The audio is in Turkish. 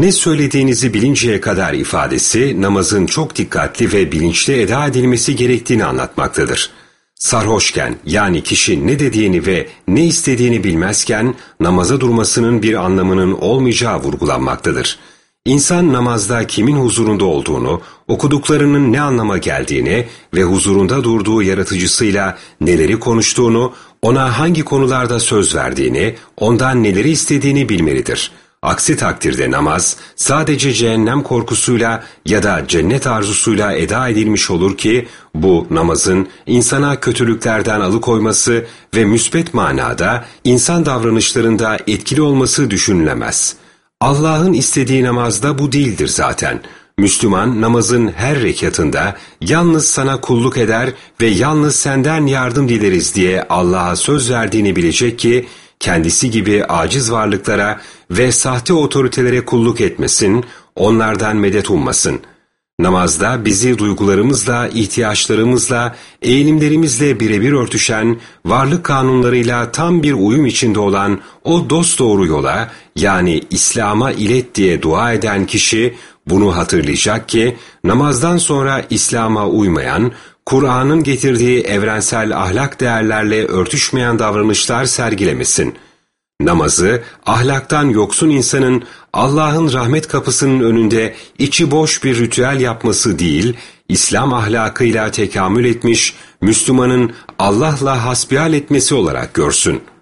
ne söylediğinizi bilinceye kadar ifadesi namazın çok dikkatli ve bilinçli eda edilmesi gerektiğini anlatmaktadır. Sarhoşken, yani kişi ne dediğini ve ne istediğini bilmezken namaza durmasının bir anlamının olmayacağı vurgulanmaktadır. İnsan namazda kimin huzurunda olduğunu, okuduklarının ne anlama geldiğini ve huzurunda durduğu yaratıcısıyla neleri konuştuğunu, ona hangi konularda söz verdiğini, ondan neleri istediğini bilmelidir. Aksi takdirde namaz sadece cehennem korkusuyla ya da cennet arzusuyla eda edilmiş olur ki bu namazın insana kötülüklerden alıkoyması ve müsbet manada insan davranışlarında etkili olması düşünülemez. Allah'ın istediği namazda bu değildir zaten. Müslüman namazın her rekatında yalnız sana kulluk eder ve yalnız senden yardım dileriz diye Allah'a söz verdiğini bilecek ki kendisi gibi aciz varlıklara ve sahte otoritelere kulluk etmesin, onlardan medet ummasın. Namazda bizi duygularımızla, ihtiyaçlarımızla, eğilimlerimizle birebir örtüşen, varlık kanunlarıyla tam bir uyum içinde olan o dosdoğru yola, yani İslam'a ilet diye dua eden kişi bunu hatırlayacak ki namazdan sonra İslam'a uymayan, Kur'an'ın getirdiği evrensel ahlak değerlerle örtüşmeyen davranışlar sergilemesin. Namazı, ahlaktan yoksun insanın Allah'ın rahmet kapısının önünde içi boş bir ritüel yapması değil, İslam ahlakıyla tekamül etmiş, Müslümanın Allah'la hasbihal etmesi olarak görsün.